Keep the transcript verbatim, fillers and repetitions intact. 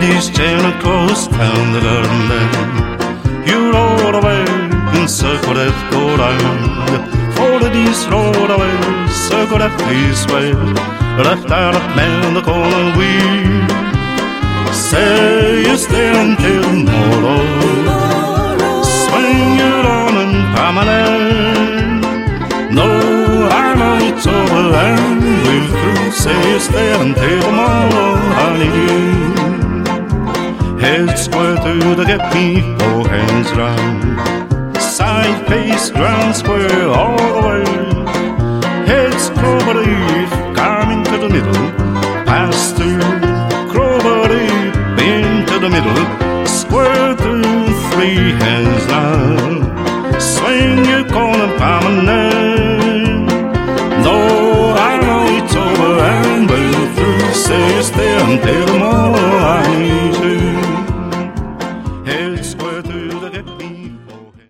ladies Santa Claus down the garden. You roll away and circle that go round. For the ladies roll away, circle that this way. Left out of man the corner wheel. Say you stay until tomorrow. Swing it on and permanent. No, I know it's over and we're through. Say you stay until tomorrow, honey. Head square to the gap, four hands round. Side face, ground square all the way. Heads clover leaf, coming to the middle. Pass through clover leaf, into the middle. Square through, three hands now. Swing your corner permanent. No, I know it's over and we're through. Say you stay until